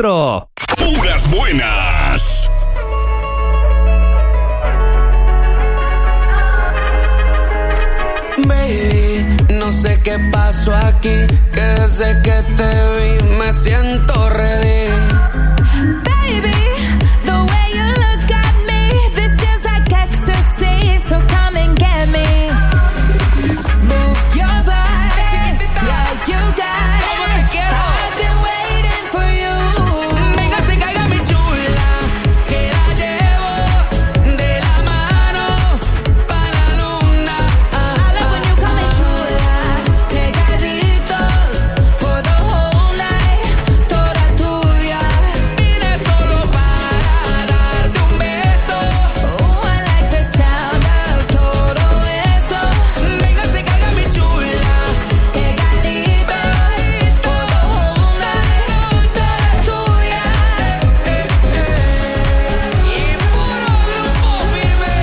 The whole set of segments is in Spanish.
Metro. Puras buenas. Baby, no sé qué pasó aquí, que desde que te vi me siento ready. Baby, the way you look at me, this feels like ecstasy, so come and get me. Move your body, yeah, you got it. I've been waiting for you. Véngase, caiga mi chula, que la llevo de la mano pa' la luna. I love when you call me chula, pegaditos for the whole night, toda tuya. Vine solo para darte un beso. Oh, I like the sound of todo eso. Véngase, caiga mi chula, Pegaditos for the whole night, toda tuya. y puro grupo firme.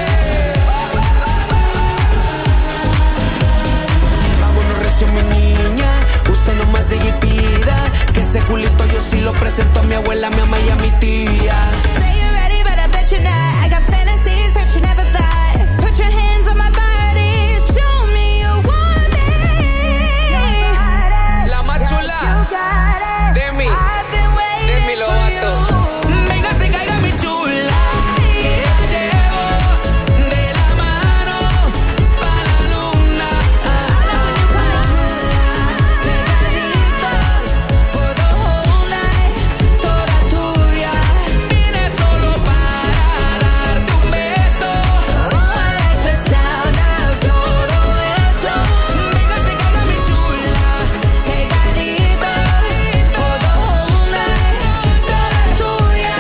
Vámonos recio, mi niña, usted nomás llegue y pida que ese culito yo sí lo presento a mi abuela, mi mamá y a mi tía. Say you're ready, but I bet you're not. I got fantasies that you never thought. Put your hands on my body, show me you want it. La más chula, Demi, Demi Lovato. Véngase, caiga mi chula, que la llevo de la mano pa' la luna. For the whole night, toda tuya. Vine solo para darte un beso. Oh, I like the sound of todo eso. Véngase, caiga mi chula, Pegaditos for the whole night, toda tuya.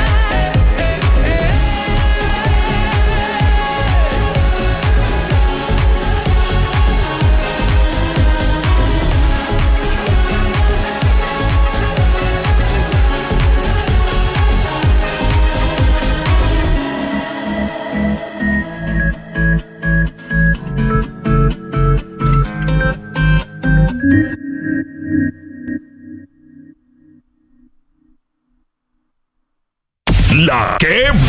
La que